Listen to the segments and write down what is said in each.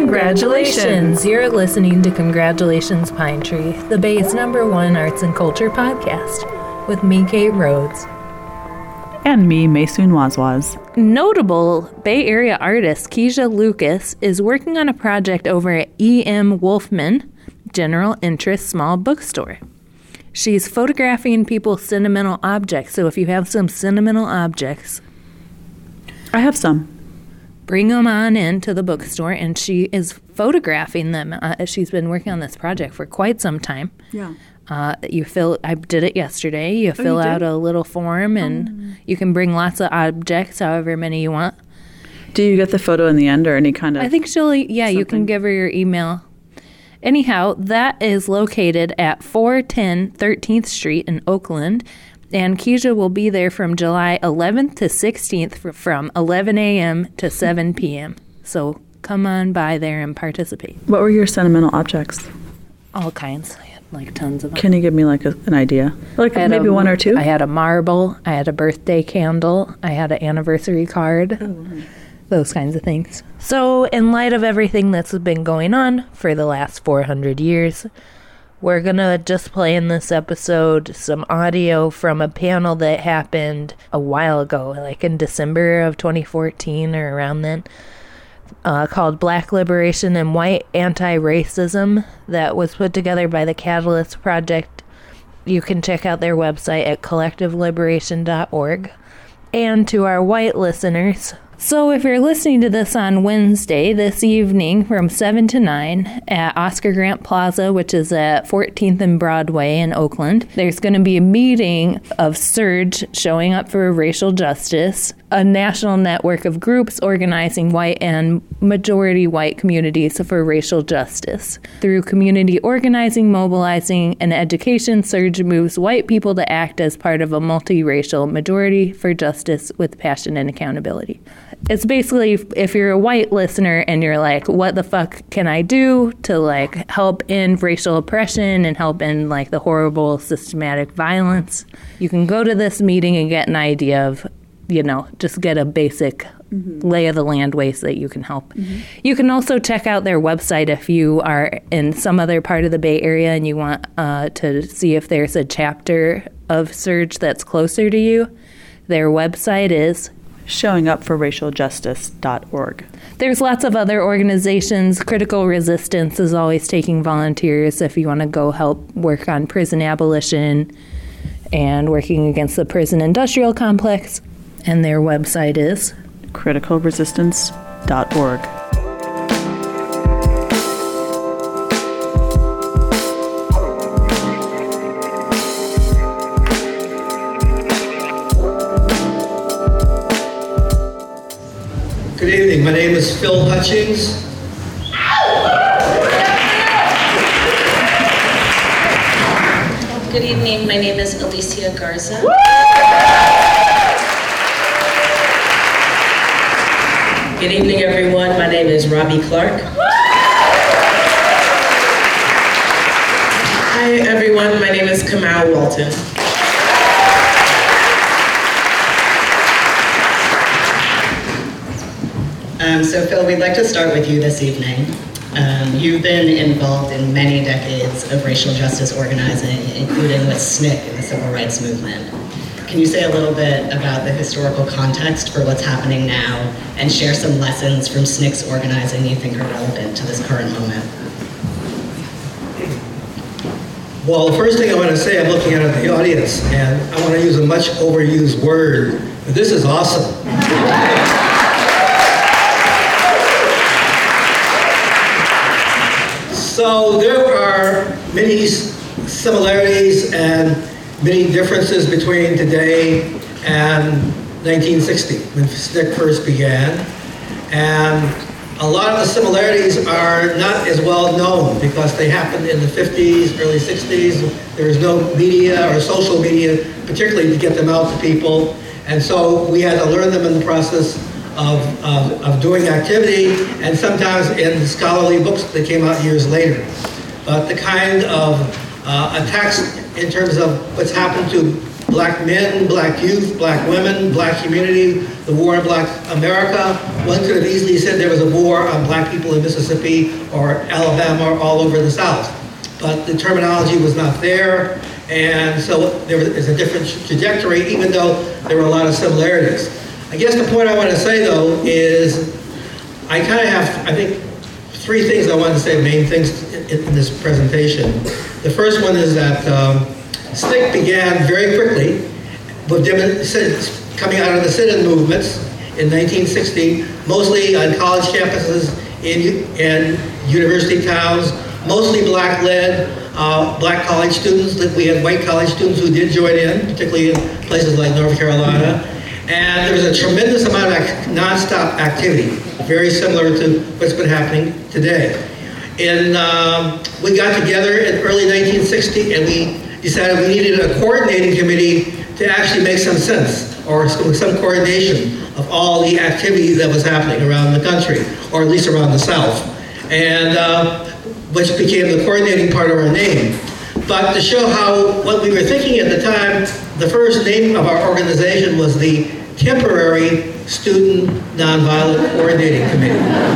Congratulations! You're listening to Congratulations Pine Tree, the Bay's #1 arts and culture podcast, with me, Kate Rhodes. And me, Maysoon Wazwaz. Notable Bay Area artist Keisha Lucas is working on a project over at E.M. Wolfman General Interest Small Bookstore. She's photographing people's sentimental objects, so if you have some sentimental objects... I have some. Bring them on into the bookstore, and she is photographing them. She's been working on this project for quite some time. Yeah. I did it yesterday. You fill out a little form, and you can bring lots of objects, however many you want. Do you get the photo in the end, or any kind of... I think you can give her your email. Anyhow, that is located at 410 13th Street in Oakland, and Keisha will be there from July 11th to 16th from 11 a.m. to 7 p.m. So come on by there and participate. What were your sentimental objects? All kinds. I had like tons of them. Can you give me like an idea? Like maybe one or two? I had a marble. I had a birthday candle. I had an anniversary card. Oh. Those kinds of things. So in light of everything that's been going on for the last 400 years, we're going to just play in this episode some audio from a panel that happened a while ago, like in December of 2014 or around then, called Black Liberation and White Anti-Racism, that was put together by the Catalyst Project. You can check out their website at collectiveliberation.org. And to our white listeners... So if you're listening to this on Wednesday, this evening from 7 to 9 at Oscar Grant Plaza, which is at 14th and Broadway in Oakland, there's going to be a meeting of SURGE showing up for racial justice, a national network of groups organizing white and majority white communities for racial justice. Through community organizing, mobilizing, and education, SURGE moves white people to act as part of a multiracial majority for justice with passion and accountability. It's basically, if you're a white listener and you're like, what the fuck can I do to like help end racial oppression and help end like the horrible systematic violence, you can go to this meeting and get an idea of, just get a basic lay of the land ways that you can help. You can also check out their website if you are in some other part of the Bay Area and you want to see if there's a chapter of SURGE that's closer to you. Their website is showingupforracialjustice.org. There's lots of other organizations. Critical Resistance is always taking volunteers if you want to go help work on prison abolition and working against the prison industrial complex. And their website is criticalresistance.org. Good evening. My name is Phil Hutchings. Good evening. My name is Alicia Garza. Good evening, everyone. My name is Robbie Clark. Hi, everyone. My name is Kamau Walton. So Phil, we'd like to start with you this evening. You've been involved in many decades of racial justice organizing, including with SNCC in the civil rights movement. Can you say a little bit about the historical context for what's happening now and share some lessons from SNCC's organizing you think are relevant to this current moment? Well, the first thing I want to say, I'm looking out at the audience, and I want to use a much overused word, but this is awesome. So there are many similarities and many differences between today and 1960, when SNCC first began. And a lot of the similarities are not as well known because they happened in the 50s, early 60s. There was no media or social media, particularly to get them out to people. And so we had to learn them in the process of doing activity, and sometimes in scholarly books that came out years later. But the kind of attacks in terms of what's happened to black men, black youth, black women, black community, the war on black America. One could have easily said there was a war on black people in Mississippi or Alabama or all over the South. But the terminology was not there, and so there is a different trajectory, even though there were a lot of similarities. I guess the point I want to say, though, is I kind of have, I think, three things I want to say, main things in this presentation. The first one is that SNCC began very quickly with coming out of the sit-in movements in 1960, mostly on college campuses in university towns, mostly black-led, black college students. We had white college students who did join in, particularly in places like North Carolina. And there was a tremendous amount of nonstop activity, very similar to what's been happening today. We got together in early 1960 and we decided we needed a coordinating committee to actually make some sense, or some coordination of all the activity that was happening around the country, or at least around the South, and which became the coordinating part of our name. But to show what we were thinking at the time, the first name of our organization was the Temporary Student Nonviolent Coordinating Committee.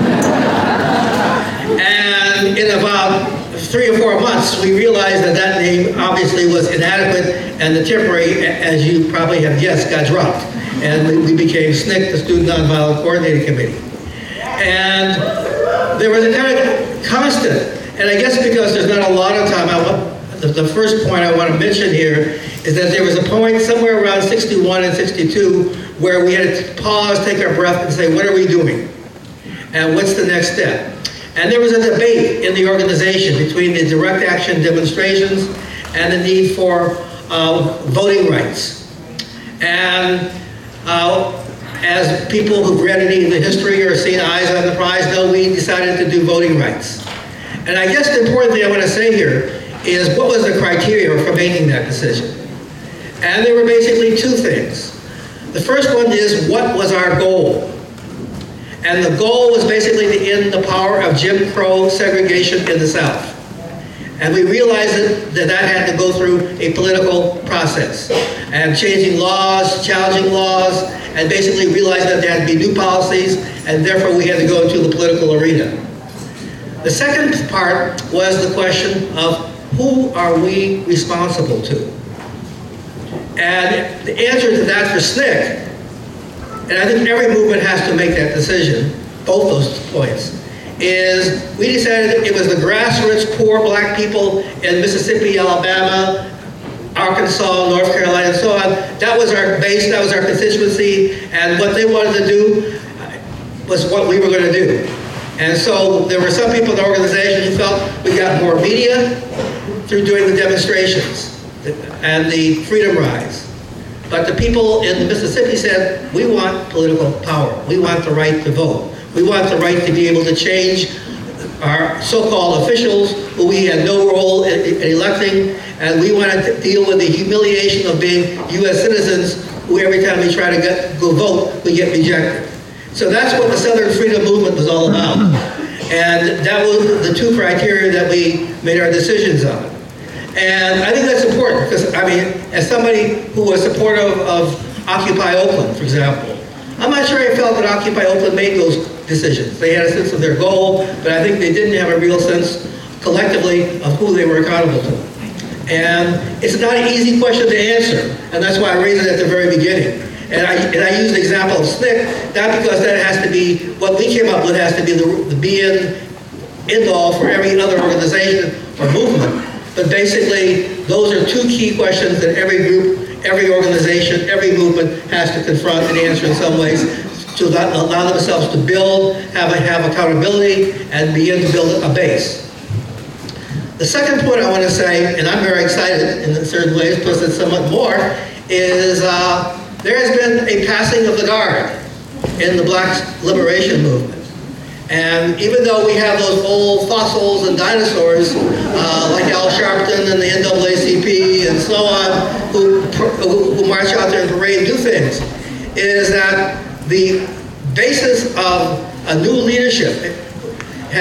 And in about 3 or 4 months, we realized that name obviously was inadequate, and the temporary, as you probably have guessed, got dropped. And we became SNCC, the Student Nonviolent Coordinating Committee. And there was a kind of constant, and I guess because there's not a lot of time, the first point I want to mention here is that there was a point somewhere around 61 and 62 where we had to pause, take our breath, and say, what are we doing? And what's the next step? And there was a debate in the organization between the direct action demonstrations and the need for voting rights. And as people who've read any of the history or seen Eyes on the Prize know, we decided to do voting rights. And I guess the important thing I want to say here is what was the criteria for making that decision? And there were basically two things. The first one is, what was our goal? And the goal was basically to end the power of Jim Crow segregation in the South. And we realized that had to go through a political process, and changing laws, challenging laws, and basically realized that there had to be new policies, and therefore we had to go into the political arena. The second part was the question of who are we responsible to? And the answer to that for SNCC, and I think every movement has to make that decision, both those points, is we decided it was the grassroots poor black people in Mississippi, Alabama, Arkansas, North Carolina, and so on. That was our base, that was our constituency, and what they wanted to do was what we were going to do. And so there were some people in the organization who felt we got more media through doing the demonstrations and the Freedom Rides. But the people in Mississippi said, we want political power. We want the right to vote. We want the right to be able to change our so-called officials who we had no role in electing, and we wanted to deal with the humiliation of being U.S. citizens who every time we try to go vote, we get rejected. So that's what the Southern Freedom Movement was all about. And that was the two criteria that we made our decisions on. And I think that's important because, I mean, as somebody who was supportive of Occupy Oakland, for example, I'm not sure I felt that Occupy Oakland made those decisions. They had a sense of their goal, but I think they didn't have a real sense collectively of who they were accountable to. And it's not an easy question to answer, and that's why I raised it at the very beginning. And I used the example of SNCC, not because that has to be, what we came up with has to be the be-in, end-all for every other organization or movement. But basically, those are two key questions that every group, every organization, every movement has to confront and answer in some ways to allow themselves to build, have accountability, and begin to build a base. The second point I want to say, and I'm very excited in certain ways, plus it's somewhat more, is there has been a passing of the guard in the Black liberation movement. And even though we have those old fossils and dinosaurs, like Al Sharpton and the NAACP and so on, who march out there and parade and do things, is that the basis of a new leadership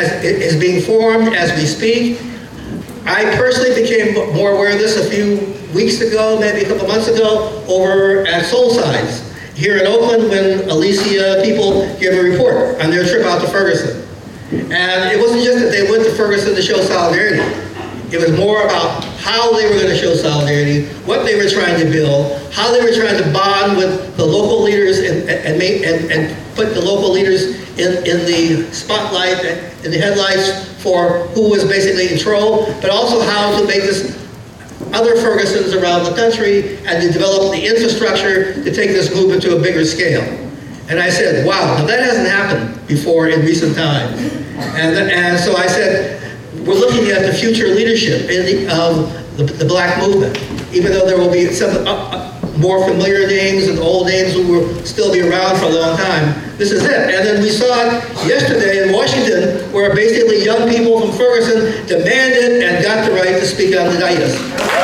is being formed as we speak. I personally became more aware of this a few weeks ago, maybe a couple months ago, over at Soulsides here in Oakland when Alicia people gave a report on their trip out to Ferguson. And it wasn't just that they went to Ferguson to show solidarity. It was more about how they were going to show solidarity, what they were trying to build, how they were trying to bond with the local leaders and put the local leaders in the spotlight, in the headlights for who was basically in control, but also how to make this other Fergusons around the country and to develop the infrastructure to take this movement to a bigger scale. And I said, wow, now that hasn't happened before in recent times. And so I said, we're looking at the future leadership of the black movement, even though there will be some more familiar names and old names who will still be around for a long time. This is it. And then we saw it yesterday in Washington, where basically young people from Ferguson demanded and got the right to speak on the dais.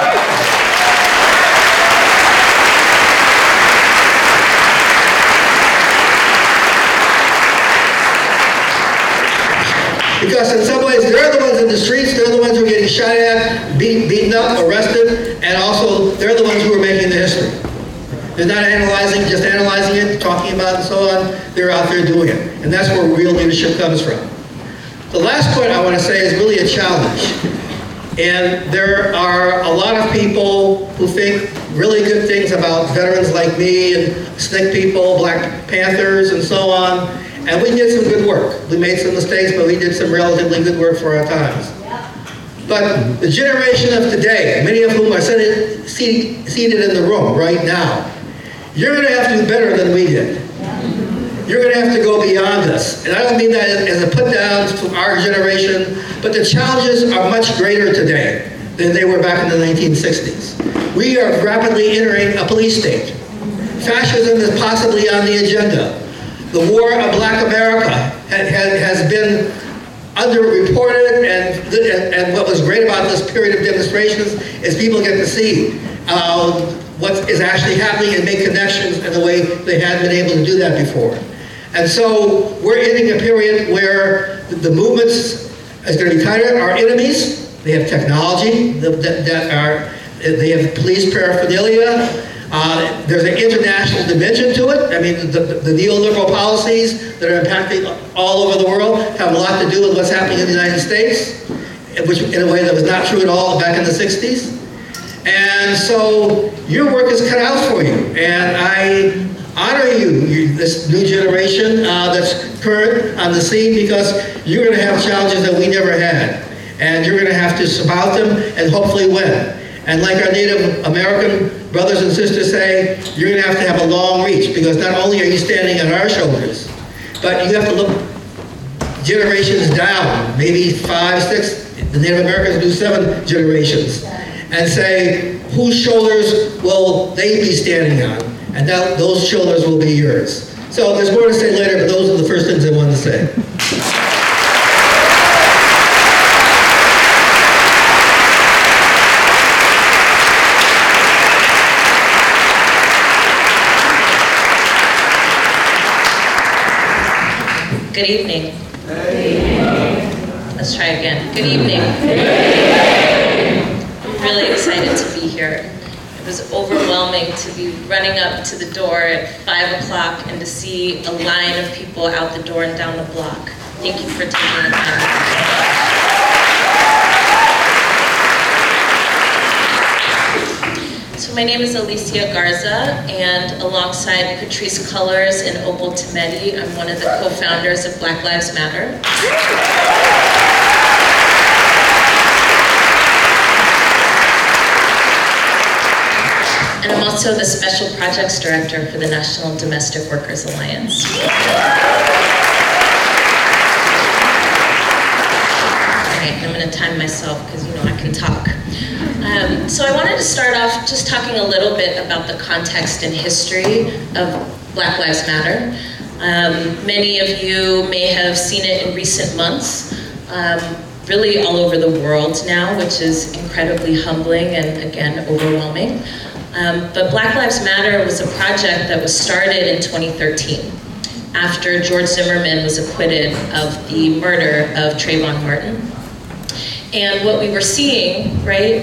Because in some ways, they're the ones in the streets, they're the ones who are getting shot at, beaten up, arrested, and also they're the ones who are making the history. They're not just analyzing it, talking about it, and so on. They're out there doing it. And that's where real leadership comes from. The last point I want to say is really a challenge. And there are a lot of people who think really good things about veterans like me and SNCC people, Black Panthers, and so on. And we did some good work. We made some mistakes, but we did some relatively good work for our times. But the generation of today, many of whom are seated in the room right now, you're going to have to do better than we did. You're going to have to go beyond us. And I don't mean that as a put down to our generation, but the challenges are much greater today than they were back in the 1960s. We are rapidly entering a police state. Fascism is possibly on the agenda. The war of Black America has been underreported, and what was great about this period of demonstrations is people get to see what is actually happening and make connections in a way they hadn't been able to do that before. And so we're entering a period where the movements is going to be tighter. Our enemies, they have technology, they have police paraphernalia. There's an international dimension to it. I mean, the neoliberal policies that are impacting all over the world have a lot to do with what's happening in the United States, which in a way that was not true at all back in the 60s. And so your work is cut out for you. And I honor you, this new generation that's current on the scene, because you're going to have challenges that we never had. And you're going to have to surmount them and hopefully win. And like our Native American brothers and sisters say, you're going to have a long reach, because not only are you standing on our shoulders, but you have to look generations down, maybe 5, 6, the Native Americans do 7 generations, and say, whose shoulders will they be standing on? And those shoulders will be yours. So there's more to say later, but those are the first things I wanted to say. Good evening. Let's try again. Good evening. I'm really excited to be here. It was overwhelming to be running up to the door at 5 o'clock and to see a line of people out the door and down the block. Thank you for taking the time. So my name is Alicia Garza, and alongside Patrice Cullors and Opal Tometi, I'm one of the co-founders of Black Lives Matter. And I'm also the Special Projects Director for the National Domestic Workers Alliance. All right, I'm going to time myself because you know I can talk. So I wanted to start off just talking a little bit about the context and history of Black Lives Matter. Many of you may have seen it in recent months, really all over the world now, which is incredibly humbling and, again, overwhelming. But Black Lives Matter was a project that was started in 2013 after George Zimmerman was acquitted of the murder of Trayvon Martin. And what we were seeing, right,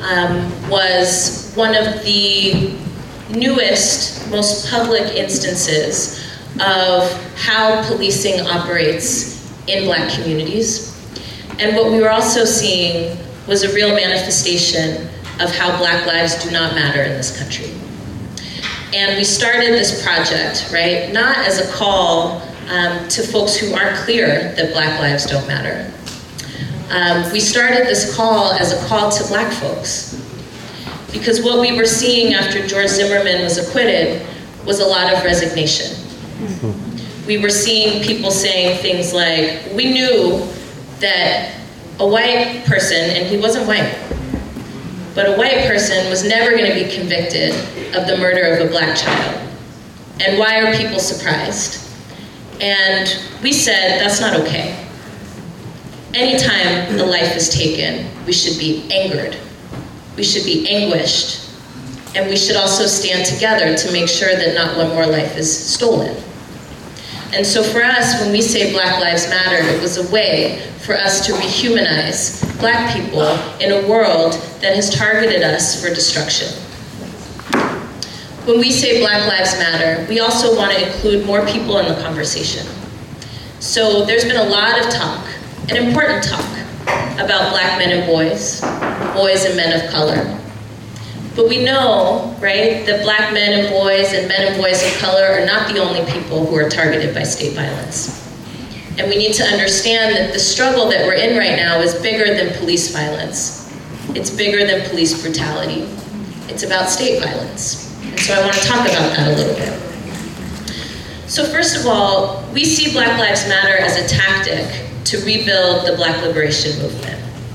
was one of the newest, most public instances of how policing operates in Black communities. And what we were also seeing was a real manifestation of how Black lives do not matter in this country. And we started this project, right, not as a call to folks who aren't clear that Black lives don't matter. We started this call as a call to Black folks. Because what we were seeing after George Zimmerman was acquitted was a lot of resignation. We were seeing people saying things like, we knew that a white person, and he wasn't white, but a white person was never going to be convicted of the murder of a Black child. And why are people surprised? And we said, that's not okay. Anytime a life is taken, we should be angered. We should be anguished. And we should also stand together to make sure that not one more life is stolen. And so for us, when we say Black Lives Matter, it was a way for us to rehumanize Black people in a world that has targeted us for destruction. When we say Black Lives Matter, we also want to include more people in the conversation. So there's been a lot of talk, an important talk, about Black men and boys and men of color. But we know, right, that Black men and boys of color are not the only people who are targeted by state violence. And we need to understand that the struggle that we're in right now is bigger than police violence. It's bigger than police brutality. It's about state violence. And so I want to talk about that a little bit. So first of all, we see Black Lives Matter as a tactic to rebuild the Black liberation movement.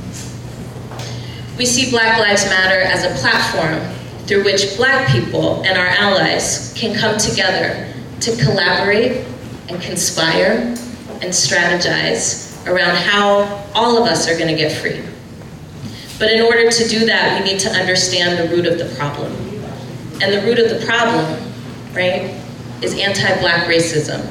We see Black Lives Matter as a platform through which Black people and our allies can come together to collaborate and conspire and strategize around how all of us are going to get free. But in order to do that, we need to understand the root of the problem. And the root of the problem, right, is anti-Black racism.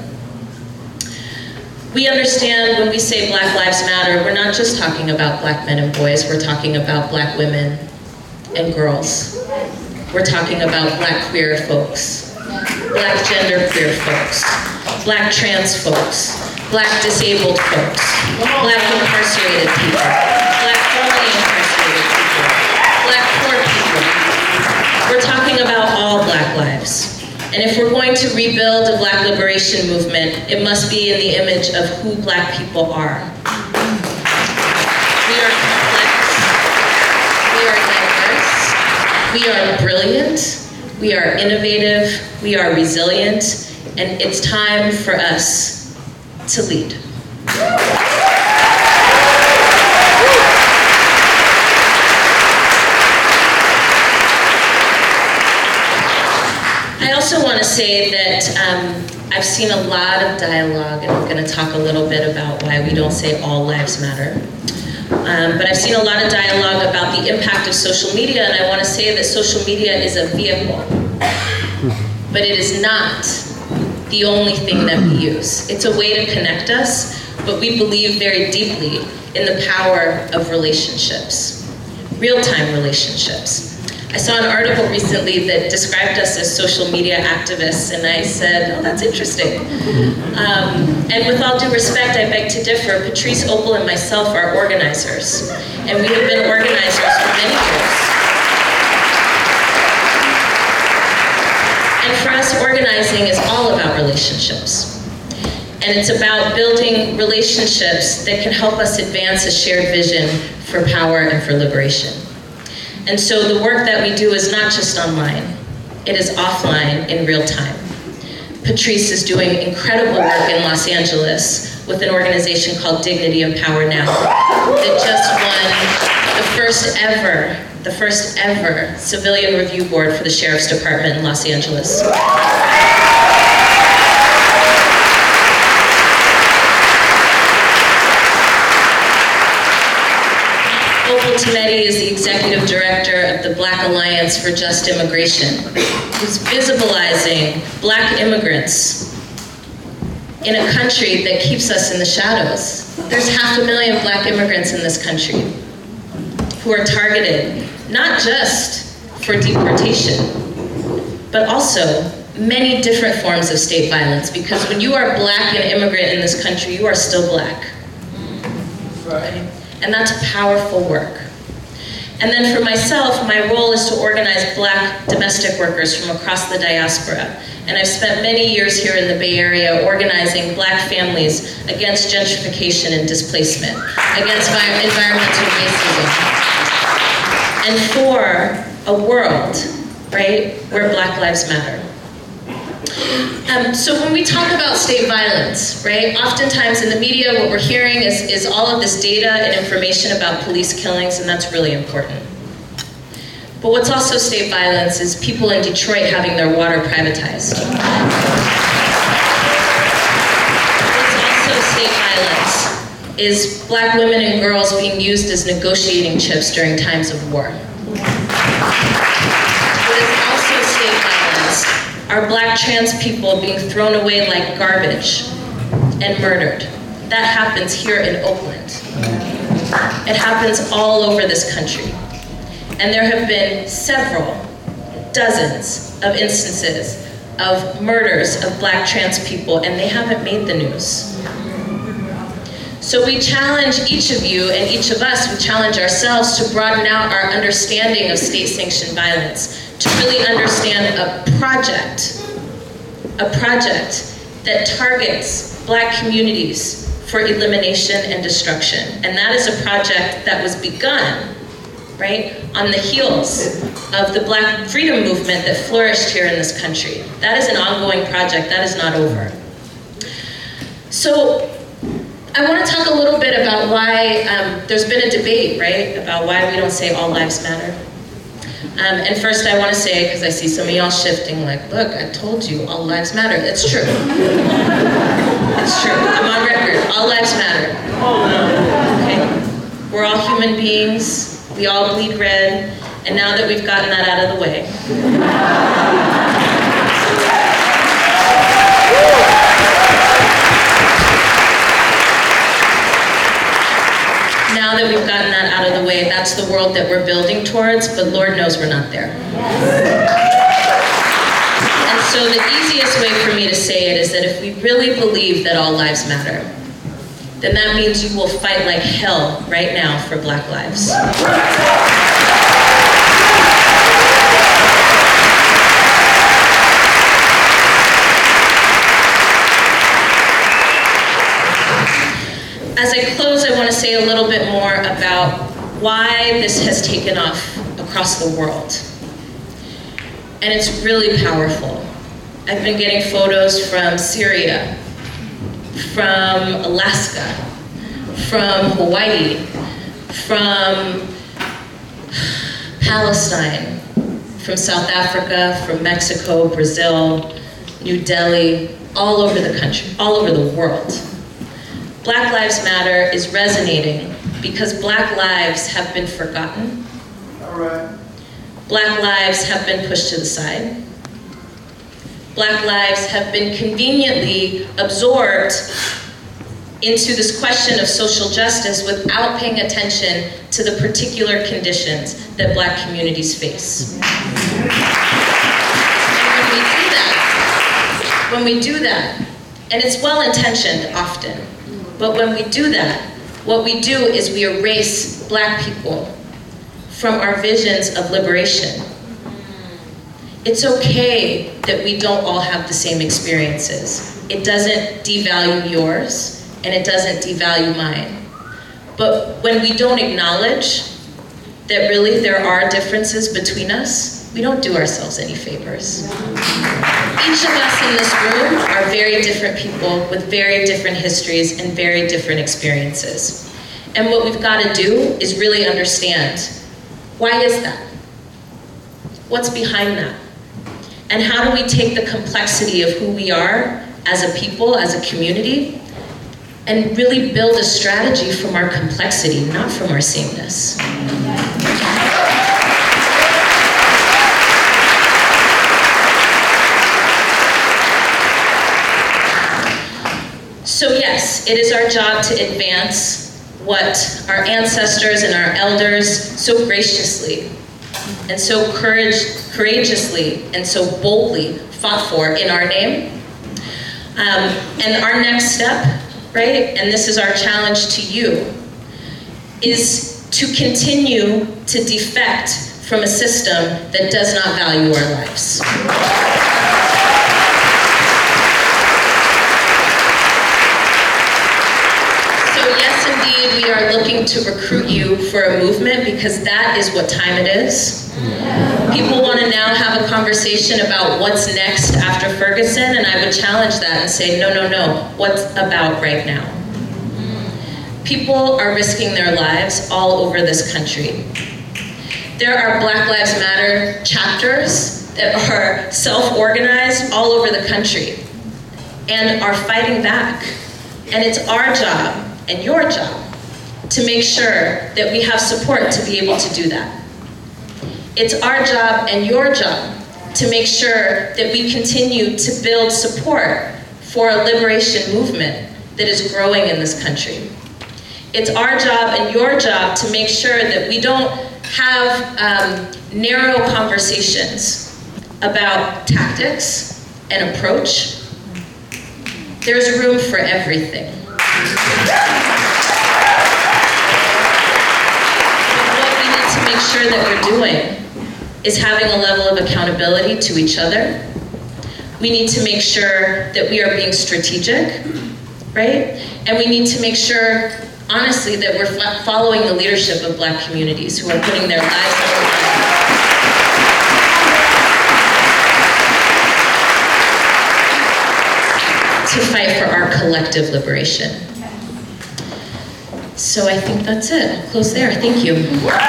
We understand when we say Black Lives Matter, we're not just talking about Black men and boys, we're talking about Black women and girls. We're talking about Black queer folks, Black gender queer folks, Black trans folks, Black disabled folks, Black incarcerated people, Black formerly incarcerated people, Black poor people. We're talking about all Black lives. And if we're going to rebuild a Black liberation movement, it must be in the image of who Black people are. We are complex, we are diverse, we are brilliant, we are innovative, we are resilient, and it's time for us to lead. I also want to say that I've seen a lot of dialogue, and I'm going to talk a little bit about why we don't say all lives matter. But I've seen a lot of dialogue about the impact of social media, and I want to say that social media is a vehicle, but it is not the only thing that we use. It's a way to connect us, but we believe very deeply in the power of relationships, real-time relationships. I saw an article recently that described us as social media activists, and I said, oh, that's interesting. And with all due respect, I beg to differ. Patrice Opel and myself are organizers, and we have been organizers for many years. And for us, organizing is all about relationships. And it's about building relationships that can help us advance a shared vision for power and for liberation. And so the work that we do is not just online, it is offline in real time. Patrice is doing incredible work in Los Angeles with an organization called Dignity and Power Now that just won the first ever civilian review board for the Sheriff's Department in Los Angeles. Opal Tometi is the executive director of the Black Alliance for Just Immigration, who's visibilizing Black immigrants in a country that keeps us in the shadows. There's 500,000 Black immigrants in this country who are targeted not just for deportation, but also many different forms of state violence, because when you are Black and immigrant in this country, you are still Black. Right? And that's powerful work. And then for myself, my role is to organize Black domestic workers from across the diaspora. And I've spent many years here in the Bay Area organizing Black families against gentrification and displacement, against environmental racism, and for a world, right, where Black lives matter. So when we talk about state violence, right, oftentimes in the media what we're hearing is all of this data and information about police killings, and that's really important. But what's also state violence is people in Detroit having their water privatized. What's also state violence is Black women and girls being used as negotiating chips during times of war. What is also state violence are Black trans people being thrown away like garbage and murdered. That happens here in Oakland. It happens all over this country. And there have been several, dozens of instances of murders of Black trans people, and they haven't made the news. So we challenge each of you and each of us, we challenge ourselves to broaden out our understanding of state-sanctioned violence, to really understand a project that targets Black communities for elimination and destruction. And that is a project that was begun, right, on the heels of the Black freedom movement that flourished here in this country. That is an ongoing project, that is not over. So I want to talk a little bit about why there's been a debate, right, about why we don't say all lives matter. And first I want to say, because I see some of y'all shifting, like, look, I told you, all lives matter. It's true. It's true. I'm on record. All lives matter. Okay? We're all human beings. We all bleed red. And now that we've gotten that out of the way, that's the world that we're building towards, but Lord knows we're not there. And so the easiest way for me to say it is that if we really believe that all lives matter, then that means you will fight like hell right now for Black lives. As I close, I want to say a little bit more about why this has taken off across the world. And it's really powerful. I've been getting photos from Syria, from Alaska, from Hawaii, from Palestine, from South Africa, from Mexico, Brazil, New Delhi, all over the country, all over the world. Black Lives Matter is resonating because Black lives have been forgotten. All right. Black lives have been pushed to the side. Black lives have been conveniently absorbed into this question of social justice without paying attention to the particular conditions that Black communities face. And when we do that, and it's well-intentioned often, but when we do that, what we do is we erase Black people from our visions of liberation. It's okay that we don't all have the same experiences. It doesn't devalue yours, and it doesn't devalue mine. But when we don't acknowledge that really there are differences between us, we don't do ourselves any favors. Each of us in this room are very different people with very different histories and very different experiences. And what we've got to do is really understand, why is that? What's behind that? And how do we take the complexity of who we are as a people, as a community, and really build a strategy from our complexity, not from our sameness. So yes, it is our job to advance what our ancestors and our elders so graciously and so courageously and so boldly fought for in our name. And our next step, right, and this is our challenge to you, is to continue to defect from a system that does not value our lives. We are looking to recruit you for a movement because that is what time it is. People want to now have a conversation about what's next after Ferguson, and I would challenge that and say, no, what's about right now? People are risking their lives all over this country. There are Black Lives Matter chapters that are self-organized all over the country and are fighting back. And it's our job and your job to make sure that we have support to be able to do that. It's our job and your job to make sure that we continue to build support for a liberation movement that is growing in this country. It's our job and your job to make sure that we don't have narrow conversations about tactics and approach. There's room for everything. Make sure that we're doing is having a level of accountability to each other. We need to make sure that we are being strategic, right? And we need to make sure, honestly, that we're following the leadership of Black communities who are putting their lives on the line to fight for our collective liberation. So I think that's it. I'll close there. Thank you.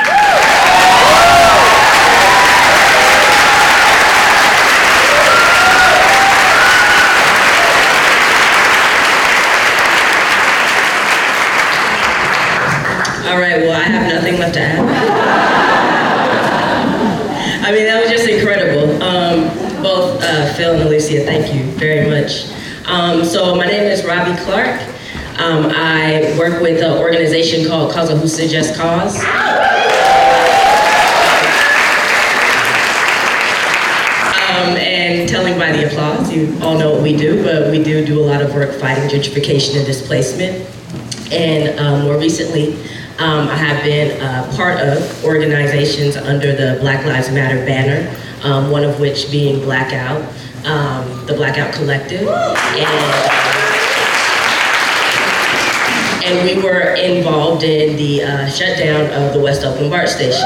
All right, well, I have nothing left to add. I mean, that was just incredible. Both Phil and Alicia, thank you very much. So my name is Robbie Clark. I work with an organization called Causahusa Just Cause. And telling by the applause, you all know what we do, but we do a lot of work fighting gentrification and displacement. And more recently, I have been part of organizations under the Black Lives Matter banner, one of which being Blackout, the Blackout Collective. And we were involved in the shutdown of the West Oakland BART station.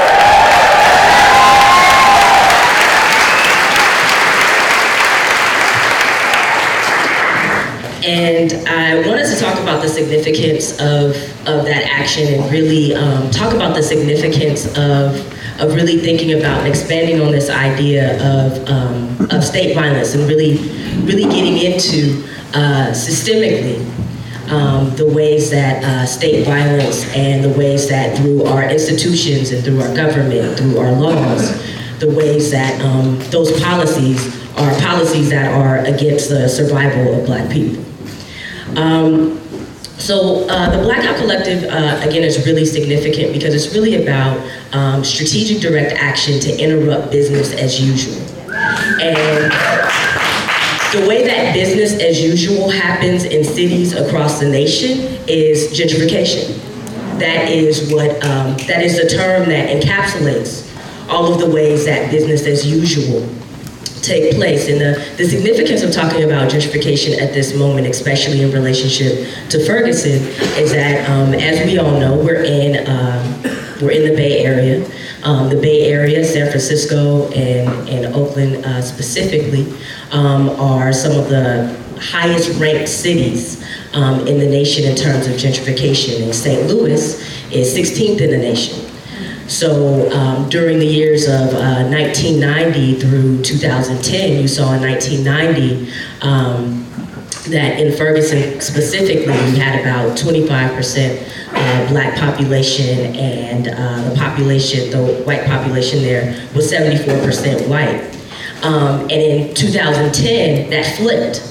And I wanted to talk about the significance of that action and really talk about the significance of really thinking about and expanding on this idea of state violence and really getting into systemically the ways that state violence and the ways that through our institutions and through our government, through our laws, the ways that those policies are policies that are against the survival of Black people. So the Blackout Collective, again, is really significant because it's really about strategic direct action to interrupt business as usual. And the way that business as usual happens in cities across the nation is gentrification. That is what, that is the term that encapsulates all of the ways that business as usual take place. And the significance of talking about gentrification at this moment, especially in relationship to Ferguson, is that as we all know, we're in the Bay Area. The Bay Area, San Francisco, and Oakland specifically, are some of the highest ranked cities in the nation in terms of gentrification. And St. Louis is 16th in the nation. So during the years of 1990 through 2010, you saw in 1990 that in Ferguson specifically, you had about 25% Black population, and the white population there was 74% white. And in 2010, that flipped.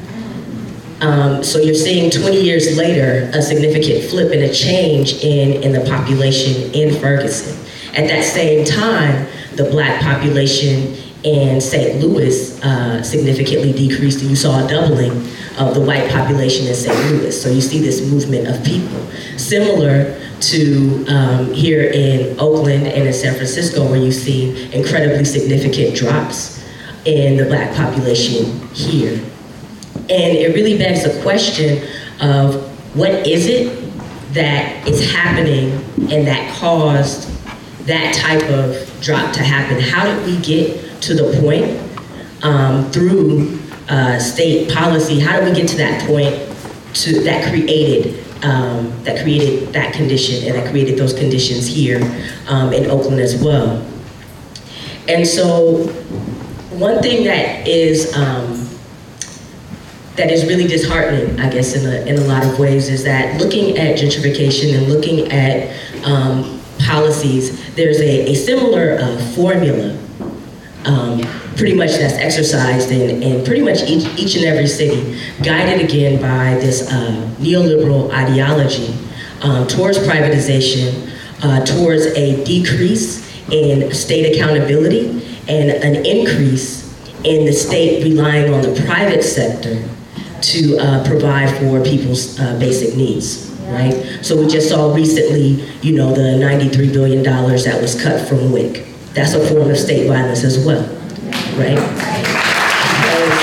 So you're seeing 20 years later a significant flip and a change in the population in Ferguson. At that same time, the black population in St. Louis significantly decreased, and you saw a doubling of the white population in St. Louis. So you see this movement of people. Similar to here in Oakland and in San Francisco, where you see incredibly significant drops in the black population here. And it really begs the question of what is it that is happening and that caused that type of drop to happen? How did we get to the point through state policy? How did we get to that point that created that condition and that created those conditions here in Oakland as well? And so one thing that is really disheartening, I guess, in a lot of ways, is that looking at gentrification and looking at policies, there's a similar formula pretty much that's exercised in pretty much each and every city, guided again by this neoliberal ideology towards privatization, towards a decrease in state accountability and an increase in the state relying on the private sector to provide for people's basic needs, right? So we just saw recently, the $93 billion that was cut from WIC. That's a form of state violence as well, right? Because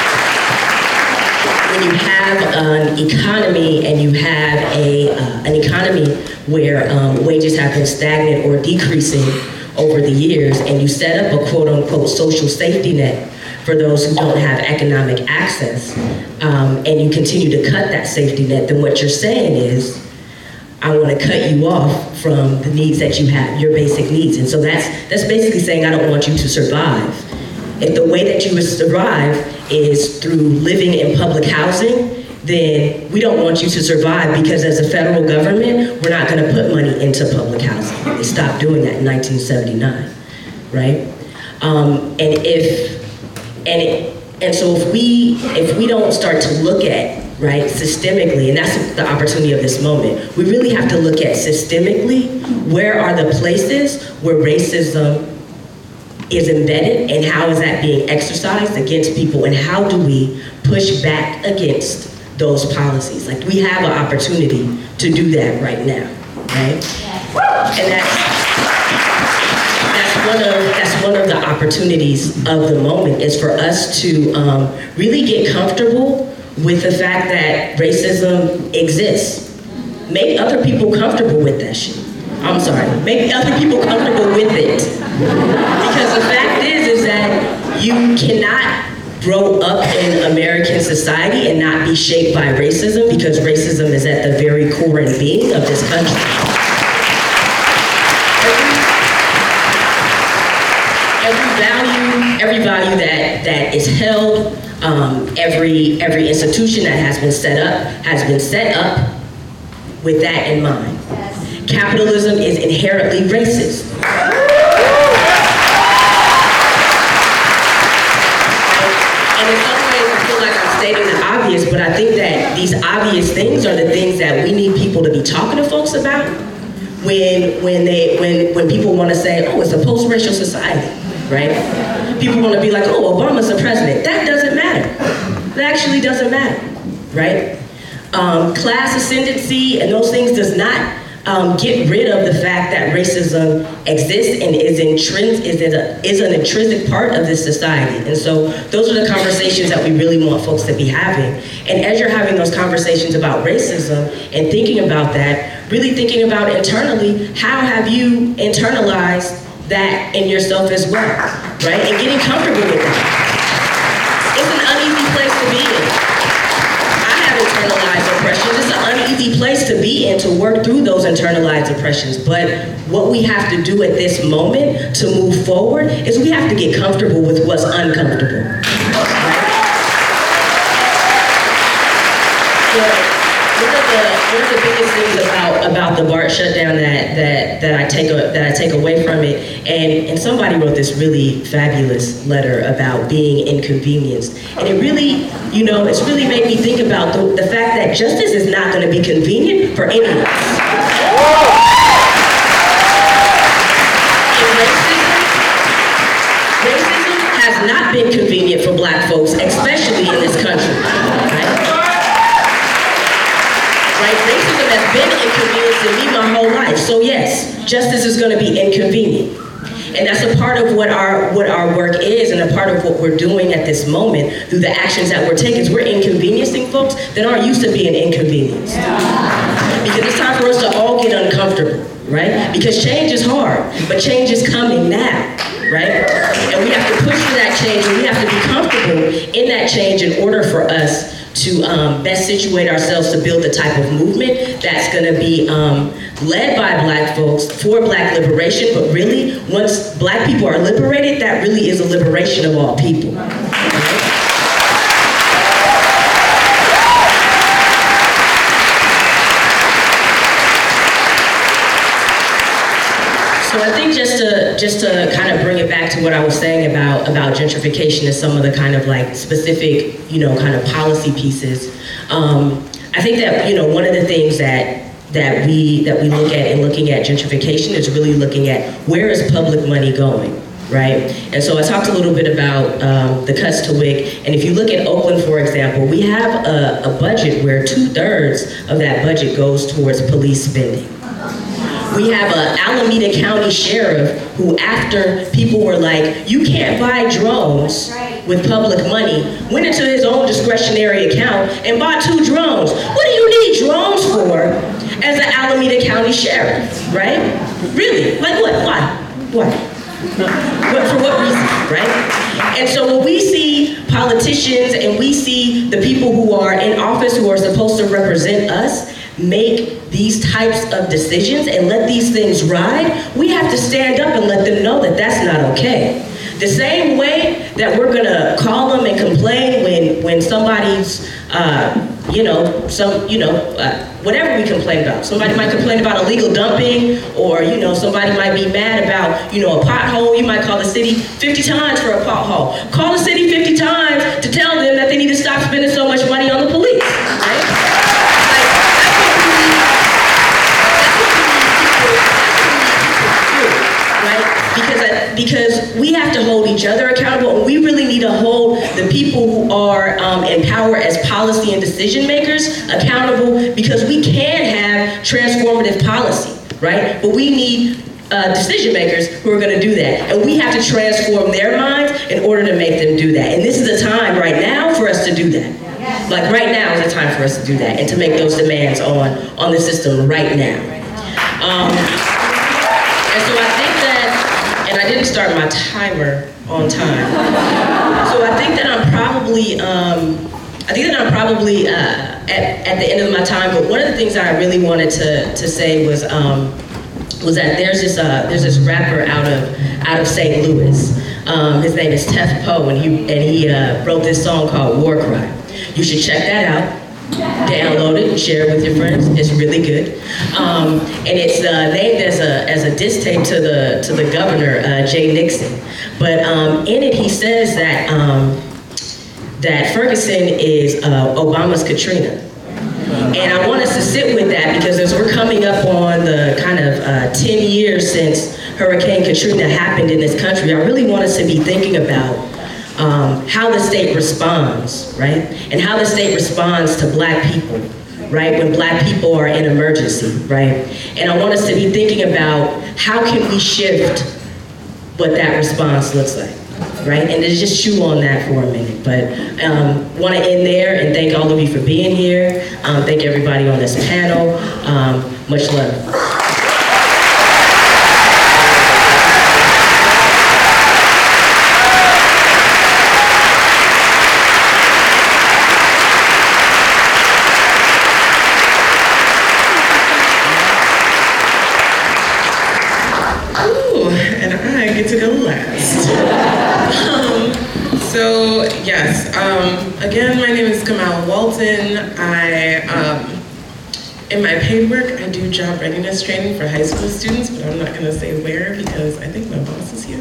when you have an economy and you have an economy where wages have been stagnant or decreasing over the years, and you set up a quote-unquote social safety net for those who don't have economic access, and you continue to cut that safety net, then what you're saying is, I want to cut you off from the needs that you have, your basic needs. And so that's basically saying, I don't want you to survive. If the way that you would survive is through living in public housing, then we don't want you to survive, because as a federal government, we're not going to put money into public housing. They stopped doing that in 1979, right? And so if we don't start to look at, right, systemically, and that's the opportunity of this moment, we really have to look at systemically, where are the places where racism is embedded and how is that being exercised against people, and how do we push back against those policies? Like, we have an opportunity to do that right now, right? And that's one of the opportunities of the moment, is for us to really get comfortable with the fact that racism exists. Make other people comfortable with that shit. I'm sorry, make other people comfortable with it. Because the fact is that you cannot grow up in American society and not be shaped by racism, because racism is at the very core and being of this country. Every value that is held, every institution that has been set up with that in mind. Capitalism is inherently racist. And in some ways, I feel like I'm stating the obvious, but I think that these obvious things are the things that we need people to be talking to folks about when people want to say, oh, it's a post-racial society, right? People want to be like, oh, Obama's the president. That doesn't matter. That actually doesn't matter, right? Class ascendancy and those things does not get rid of the fact that racism exists and is an intrinsic part of this society. And so those are the conversations that we really want folks to be having. And as you're having those conversations about racism and thinking about that, really thinking about internally, how have you internalized that in yourself as well, right? And getting comfortable with that. It's an uneasy place to be in. I have internalized oppressions. It's an uneasy place to be in, to work through those internalized oppressions. But what we have to do at this moment to move forward is we have to get comfortable with what's uncomfortable. Right? One of the biggest things about the BART shutdown that I take away from it, and somebody wrote this really fabulous letter about being inconvenienced, and it really, it's really made me think about the fact that justice is not going to be convenient for any of us. not been convenient for Black folks, especially in this country, right? Right? Racism has been inconveniencing me my whole life. So yes, justice is going to be inconvenient. And that's a part of what our work is, and a part of what we're doing at this moment through the actions that we're taking. Is we're inconveniencing folks that aren't used to being inconvenienced. Because it's time for us to all get uncomfortable, right? Because change is hard, but change is coming now, right? And we have to push for that change, and we have to be comfortable in that change in order for us to best situate ourselves to build the type of movement that's going to be led by Black folks for Black liberation. But really, once Black people are liberated, that really is a liberation of all people. So I think just to kind of bring it back to what I was saying about gentrification and some of the kind of like specific, kind of policy pieces. I think that, one of the things that we look at in looking at gentrification is really looking at where is public money going, right? And so I talked a little bit about the cuts to WIC, and if you look at Oakland, for example, we have a budget where 2/3 of that budget goes towards police spending. We have an Alameda County sheriff who, after people were like, you can't buy drones with public money, went into his own discretionary account and bought 2 drones. What do you need drones for as an Alameda County sheriff, right? Really? Like what? Why? For what reason, right? And so when we see politicians and we see the people who are in office who are supposed to represent us make these types of decisions and let these things ride, we have to stand up and let them know that that's not okay. The same way that we're gonna call them and complain when somebody's, whatever we complain about. Somebody might complain about illegal dumping, or somebody might be mad about a pothole. You might call the city 50 times for a pothole. Call the city 50 times to tell them that they need to stop spending so much money on the police, right? Because we have to hold each other accountable, and we really need to hold the people who are in power as policy and decision makers accountable, because we can have transformative policy, right? But we need decision makers who are going to do that, and we have to transform their minds in order to make them do that. And this is a time right now for us to do that. Like right now is the time for us to do that and to make those demands on the system right now. And so I think that, and I didn't start my timer on time. So I think that I'm probably at the end of my time. But one of the things that I really wanted to say was that there's this rapper out of St. Louis. His name is Tef Poe, and he wrote this song called War Cry. You should check that out. Download it and share it with your friends. It's really good. And it's named as a diss tape to the governor, Jay Nixon. But in it, he says that Ferguson is Obama's Katrina. And I want us to sit with that, because as we're coming up on the kind of 10 years since Hurricane Katrina happened in this country, I really want us to be thinking about how the state responds, right? And how the state responds to Black people, right? When Black people are in emergency, right? And I want us to be thinking about how can we shift what that response looks like, right? And to just chew on that for a minute. But want to end there and thank all of you for being here. Thank everybody on this panel. Much love. Again, my name is Kamala Walton. In my paid work, I do job readiness training for high school students, but I'm not going to say where because I think my boss is here.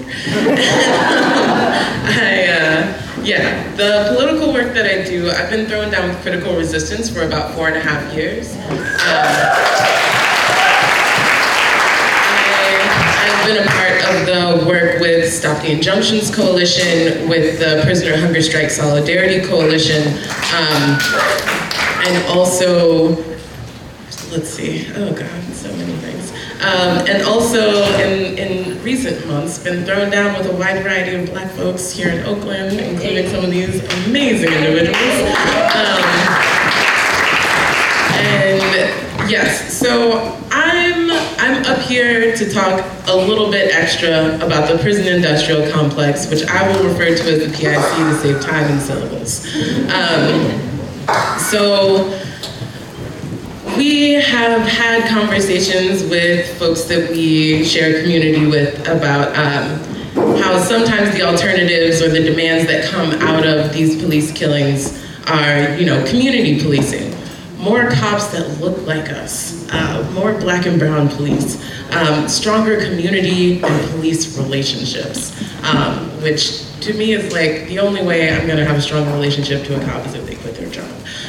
The political work that I do, I've been thrown down with critical resistance for about 4.5 years. I've been a part of the work with Stop the Injunctions Coalition, with the Prisoner Hunger Strike Solidarity Coalition, and also, let's see, oh God, so many things. And also in recent months, been thrown down with a wide variety of Black folks here in Oakland, including some of these amazing individuals. And yes, so I'm up here to talk a little bit extra about the prison industrial complex, which I will refer to as the PIC to save time and syllables. So we have had conversations with folks that we share community with about how sometimes the alternatives or the demands that come out of these police killings are, community policing. More cops that look like us, more Black and brown police, stronger community and police relationships, which to me is like the only way I'm gonna have a strong relationship to a cop is if they quit their job.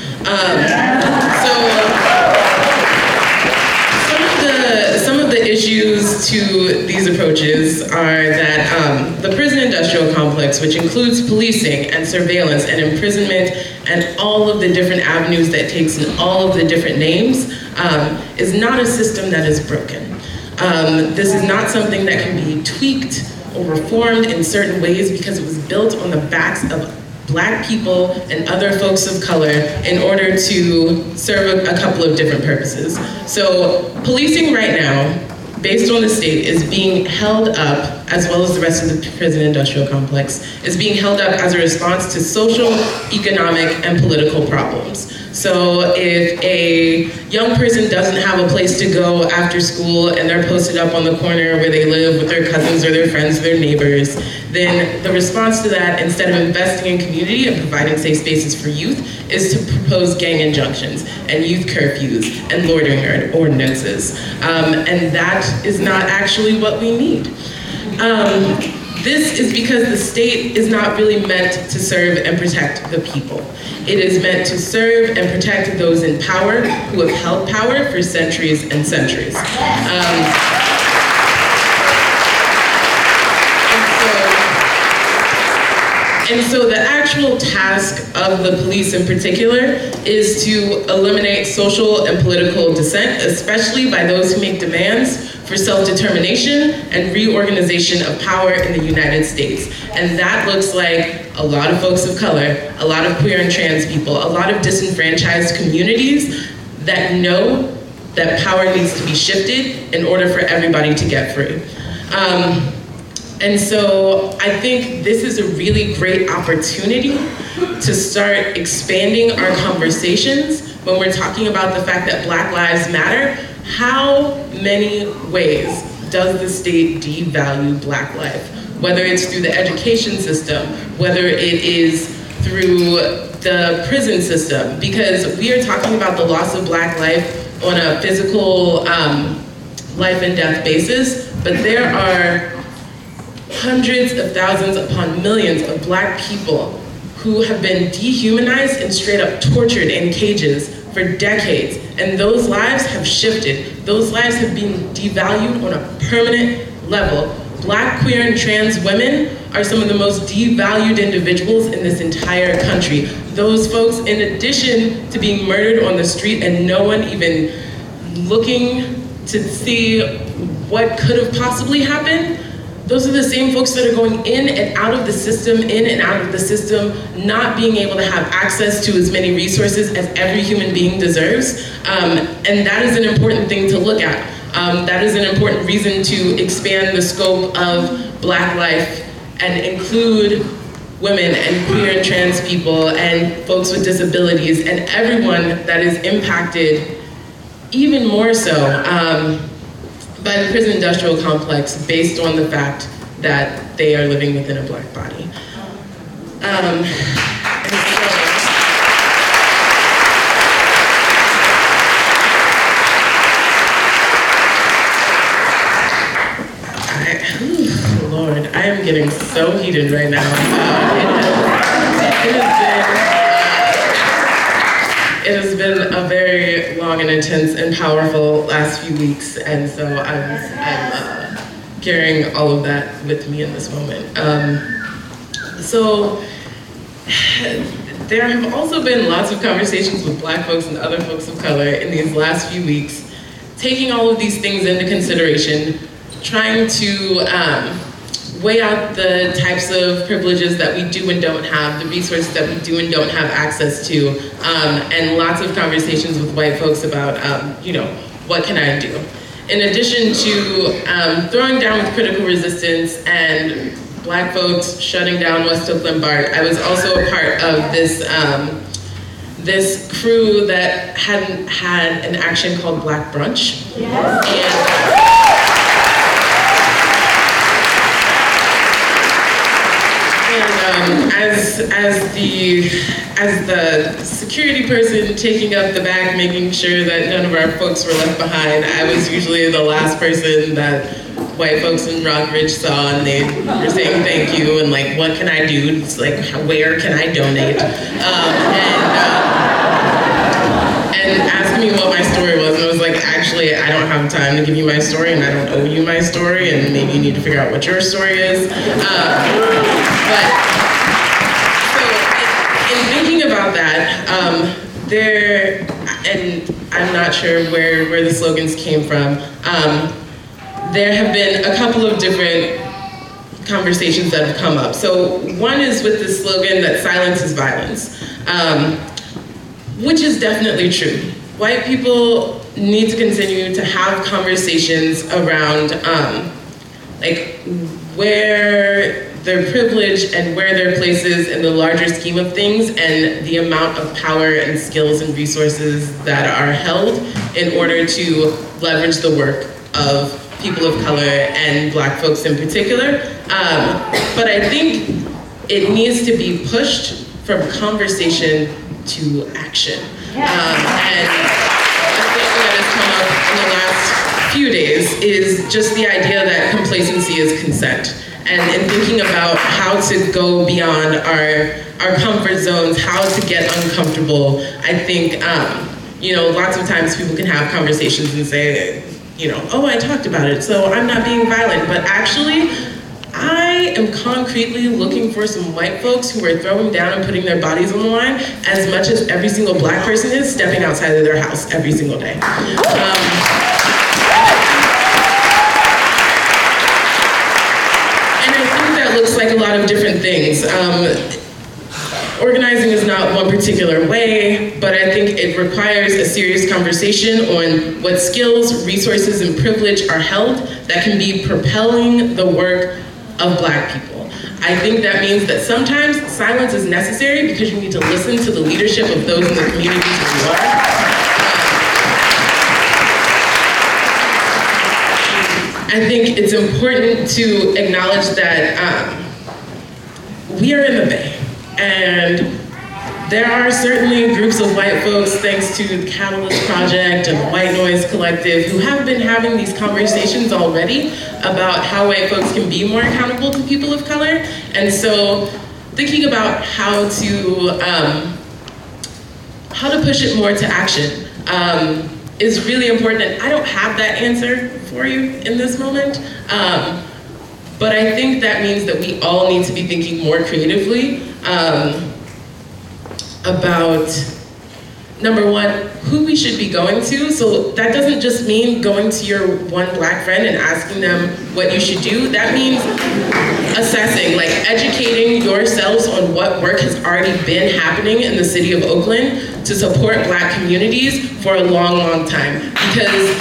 Some of the issues to these approaches are that the prison industrial complex, which includes policing and surveillance and imprisonment and all of the different avenues that takes in all of the different names, is not a system that is broken. This is not something that can be tweaked or reformed in certain ways because it was built on the backs of Black people and other folks of color in order to serve a couple of different purposes. So policing right now, based on the state, is being held up, as well as the rest of the prison industrial complex, is being held up as a response to social, economic, and political problems. So if a young person doesn't have a place to go after school and they're posted up on the corner where they live with their cousins or their friends or their neighbors, then the response to that, instead of investing in community and providing safe spaces for youth, is to propose gang injunctions and youth curfews and loitering ordinances. And that is not actually what we need. This is because the state is not really meant to serve and protect the people. It is meant to serve and protect those in power who have held power for centuries and centuries. And so the actual task of the police in particular is to eliminate social and political dissent, especially by those who make demands for self-determination and reorganization of power in the United States. And that looks like a lot of folks of color, a lot of queer and trans people, a lot of disenfranchised communities that know that power needs to be shifted in order for everybody to get free. And so I think this is a really great opportunity to start expanding our conversations when we're talking about the fact that Black Lives Matter. How many ways does the state devalue Black life? Whether it's through the education system, whether it is through the prison system, because we are talking about the loss of Black life on a physical life and death basis, but there are hundreds of thousands upon millions of Black people who have been dehumanized and straight up tortured in cages for decades. And those lives have shifted. Those lives have been devalued on a permanent level. Black, queer, and trans women are some of the most devalued individuals in this entire country. Those folks, in addition to being murdered on the street and no one even looking to see what could have possibly happened, those are the same folks that are going in and out of the system, not being able to have access to as many resources as every human being deserves. And that is an important thing to look at. That is an important reason to expand the scope of Black life and include women and queer and trans people and folks with disabilities and everyone that is impacted even more so by the prison industrial complex based on the fact that they are living within a Black body. Lord, I am getting so heated right now. It has been a very long and intense and powerful last few weeks, and so I'm carrying all of that with me in this moment. So there have also been lots of conversations with Black folks and other folks of color in these last few weeks, taking all of these things into consideration, trying to weigh out the types of privileges that we do and don't have, the resources that we do and don't have access to, and lots of conversations with white folks about, what can I do? In addition to throwing down with critical resistance and Black folks shutting down West Oakland BART, I was also a part of this this crew that had an action called Black Brunch. And as the security person taking up the back, making sure that none of our folks were left behind, I was usually the last person that white folks in Rockridge saw, and they were saying thank you and like, what can I do? It's like, where can I donate? And asking me what my story was, and I was like, actually, I don't have time to give you my story, and I don't owe you my story, and maybe you need to figure out what your story is. But so in thinking about that, and I'm not sure where the slogans came from. There have been a couple of different conversations that have come up. So one is with the slogan that silence is violence, which is definitely true. White people need to continue to have conversations around where their privilege and where their place is in the larger scheme of things, and the amount of power and skills and resources that are held in order to leverage the work of people of color and Black folks in particular. But I think it needs to be pushed from conversation to action. And a thing that has come up in the last few days is just the idea that complacency is consent. And in thinking about how to go beyond our comfort zones, how to get uncomfortable, I think, lots of times people can have conversations and say, oh, I talked about it, so I'm not being violent. But actually, I am concretely looking for some white folks who are throwing down and putting their bodies on the line as much as every single Black person is stepping outside of their house every single day. And I think that looks like a lot of different things. Organizing is not one particular way, but I think it requires a serious conversation on what skills, resources, and privilege are held that can be propelling the work of Black people. I think that means that sometimes silence is necessary because you need to listen to the leadership of those in the communities where you are. I think it's important to acknowledge that we are in the Bay. And there are certainly groups of white folks, thanks to the Catalyst Project and the White Noise Collective, who have been having these conversations already about how white folks can be more accountable to people of color. And so thinking about how to push it more to action is really important. And I don't have that answer for you in this moment. But I think that means that we all need to be thinking more creatively about, number one, who we should be going to. So that doesn't just mean going to your one Black friend and asking them what you should do. That means assessing, educating yourselves on what work has already been happening in the city of Oakland to support Black communities for a long, long time. Because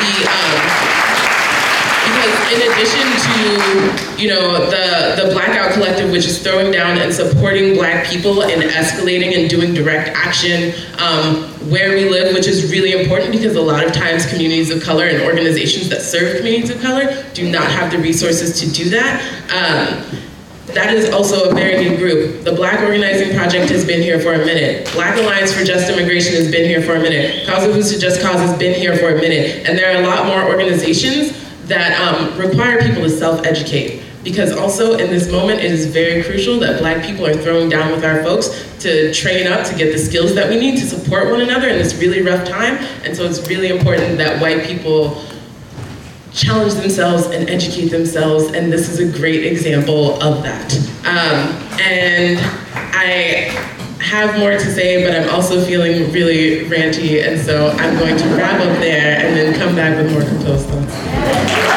in addition to, the Blackout Collective, which is throwing down and supporting Black people in escalating and doing direct action where we live, which is really important because a lot of times communities of color and organizations that serve communities of color do not have the resources to do that. That is also a very new group. The Black Organizing Project has been here for a minute. Black Alliance for Just Immigration has been here for a minute. Cause of Who's to Just Cause has been here for a minute. And there are a lot more organizations that require people to self-educate. Because also in this moment, it is very crucial that Black people are throwing down with our folks to train up to get the skills that we need to support one another in this really rough time. And so it's really important that white people challenge themselves and educate themselves, and this is a great example of that. And I have more to say, but I'm also feeling really ranty, and so I'm going to wrap up there and then come back with more composed thoughts.